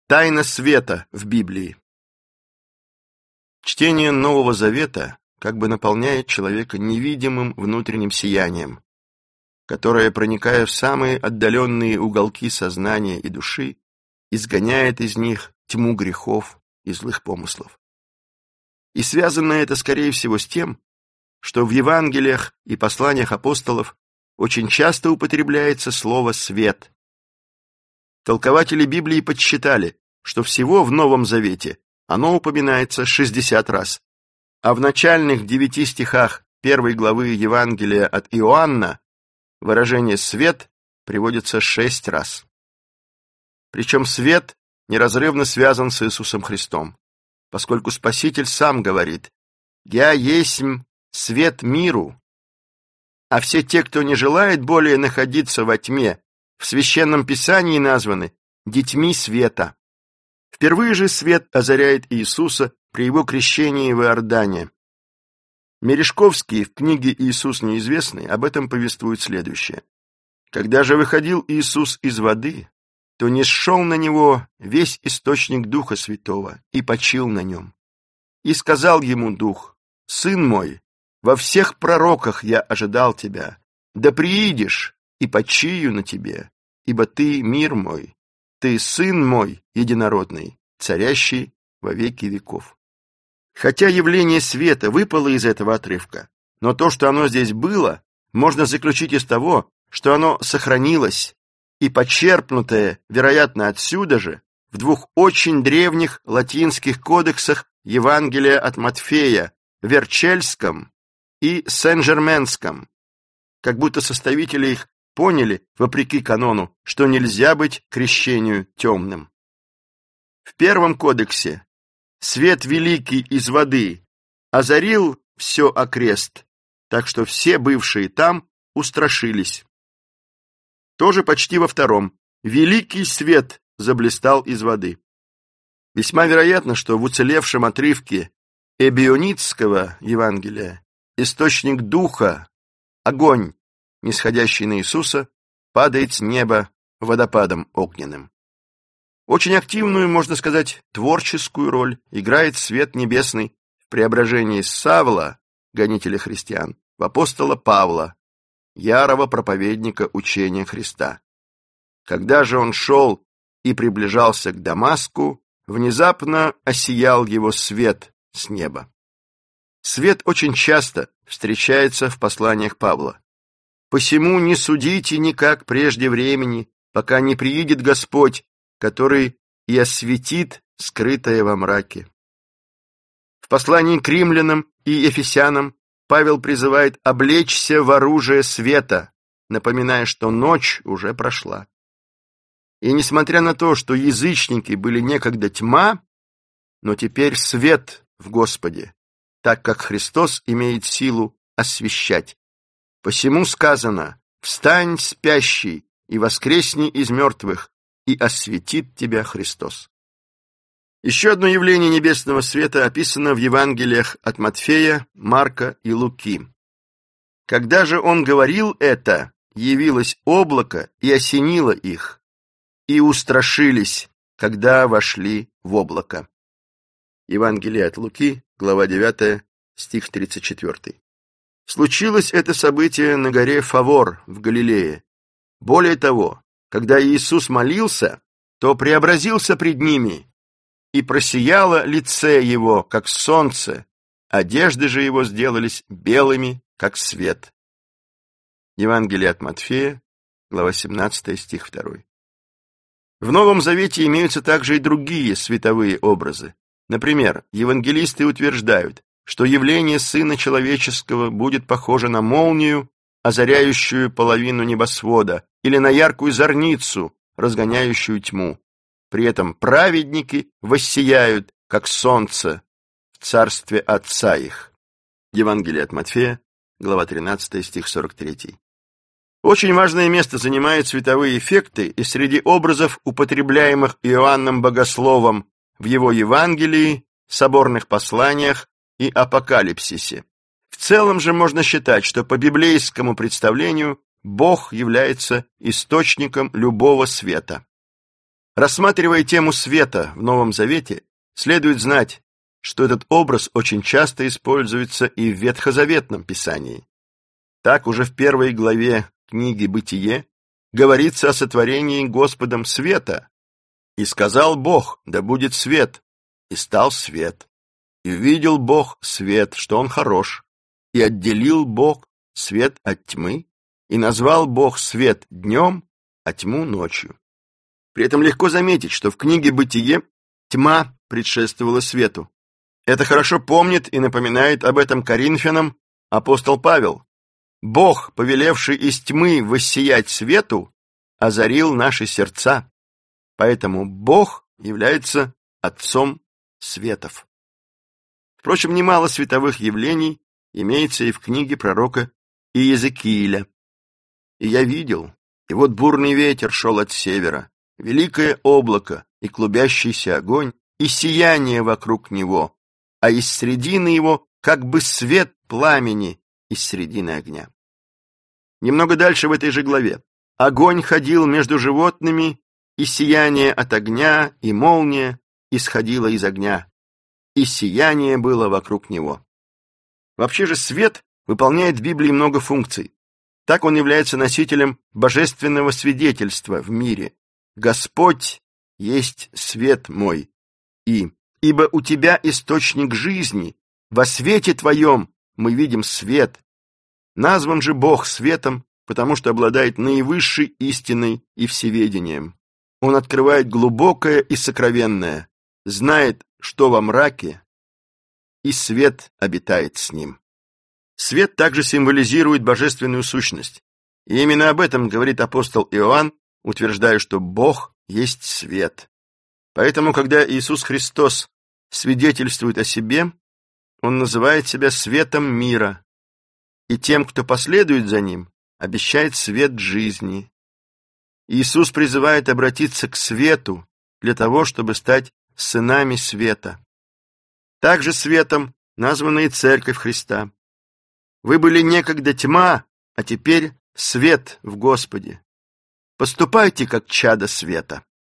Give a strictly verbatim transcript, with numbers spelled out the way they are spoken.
Тайна света в Библии. Чтение Нового Завета как бы наполняет человека невидимым внутренним сиянием, которое, проникая в самые отдаленные уголки сознания и души, изгоняет из них тьму грехов и злых помыслов. И связано это, скорее всего, с тем, что в Евангелиях и посланиях апостолов очень часто употребляется слово «свет». Толкователи Библии подсчитали, что всего в Новом Завете оно упоминается шестьдесят раз, а в начальных девяти стихах первой главы Евангелия от Иоанна выражение «свет» приводится шесть раз. Причем свет неразрывно связан с Иисусом Христом, поскольку Спаситель сам говорит: «Я есмь свет миру», а все те, кто не желает более находиться во тьме, в Священном Писании названы детьми света. Впервые же свет озаряет Иисуса при его крещении в Иордане. Мережковский в книге «Иисус неизвестный» об этом повествует следующее. «Когда же выходил Иисус из воды, то ниспошел на него весь источник Духа Святого и почил на нем. И сказал ему Дух: Сын мой, во всех пророках я ожидал тебя, да приидешь, и почию на тебе, ибо ты мир мой, ты Сын мой единородный, царящий во веки веков». Хотя явление света выпало из этого отрывка, но то, что оно здесь было, можно заключить из того, что оно сохранилось, и почерпнутое, вероятно, отсюда же, в двух очень древних латинских кодексах Евангелия от Матфея, Верчельском и Сен-Жерменском, как будто составители их поняли, вопреки канону, что нельзя быть крещению темным. В первом кодексе свет великий из воды озарил все окрест, так что все бывшие там устрашились. Тоже почти во втором. Великий свет заблистал из воды. Весьма вероятно, что в уцелевшем отрывке Эбионитского Евангелия источник духа, огонь, нисходящий на Иисуса, падает с неба водопадом огненным. Очень активную, можно сказать, творческую роль играет свет небесный в преображении Савла, гонителя христиан, в апостола Павла, ярого проповедника учения Христа. Когда же он шел и приближался к Дамаску, внезапно осиял его свет с неба. Свет очень часто встречается в посланиях Павла. «Посему не судите никак прежде времени, пока не приидет Господь, который и осветит скрытое во мраке». В послании к римлянам и ефесянам Павел призывает облечься в оружие света, напоминая, что ночь уже прошла. И несмотря на то, что язычники были некогда тьма, но теперь свет в Господе, так как Христос имеет силу освещать. Посему сказано: «Встань, спящий, и воскресни из мертвых, и осветит тебя Христос». Еще одно явление небесного света описано в Евангелиях от Матфея, Марка и Луки. Когда же он говорил это, явилось облако и осенило их, и устрашились, когда вошли в облако. Евангелие от Луки, глава девятая, стих тридцать четвёртый. Случилось это событие на горе Фавор в Галилее. Более того, когда Иисус молился, то преобразился пред ними, и просияло лице его, как солнце, одежды же его сделались белыми, как свет. Евангелие от Матфея, глава семнадцатая, стих второй. В Новом Завете имеются также и другие световые образы. Например, евангелисты утверждают, что явление Сына Человеческого будет похоже на молнию, озаряющую половину небосвода, или на яркую зорницу, разгоняющую тьму. При этом праведники воссияют, как солнце, в царстве Отца их. Евангелие от Матфея, глава тринадцатая, стих сорок третий. Очень важное место занимают световые эффекты и среди образов, употребляемых Иоанном Богословом в его Евангелии, соборных посланиях и Апокалипсисе. В целом же можно считать, что по библейскому представлению Бог является источником любого света. Рассматривая тему света в Новом Завете, следует знать, что этот образ очень часто используется и в Ветхозаветном Писании. Так уже в первой главе книги «Бытие» говорится о сотворении Господом света. «И сказал Бог, да будет свет, и стал свет. И увидел Бог свет, что он хорош, и отделил Бог свет от тьмы, и назвал Бог свет днем, а тьму ночью». При этом легко заметить, что в книге «Бытие» тьма предшествовала свету. Это хорошо помнит и напоминает об этом Коринфянам апостол Павел. «Бог, повелевший из тьмы воссиять свету, озарил наши сердца». Поэтому Бог является Отцом светов. Впрочем, немало световых явлений имеется и в книге пророка Иезекииля. «И я видел, и вот бурный ветер шел от севера, великое облако и клубящийся огонь, и сияние вокруг него, а из средины его как бы свет пламени из средины огня». Немного дальше в этой же главе. «Огонь ходил между животными, и сияние от огня, и молния исходила из огня, и сияние было вокруг него». Вообще же свет выполняет в Библии много функций. Так он является носителем божественного свидетельства в мире. «Господь есть свет мой», и «Ибо у тебя источник жизни, во свете твоем мы видим свет». Назван же Бог светом, потому что обладает наивысшей истиной и всеведением. Он открывает глубокое и сокровенное, знает, что во мраке, и свет обитает с ним. Свет также символизирует божественную сущность. И именно об этом говорит апостол Иоанн, утверждая, что Бог есть свет. Поэтому, когда Иисус Христос свидетельствует о себе, Он называет себя светом мира, и тем, кто последует за Ним, обещает свет жизни. Иисус призывает обратиться к свету для того, чтобы стать сынами света. Также светом названа и Церковь Христа. «Вы были некогда тьма, а теперь свет в Господе. Поступайте, как чадо света».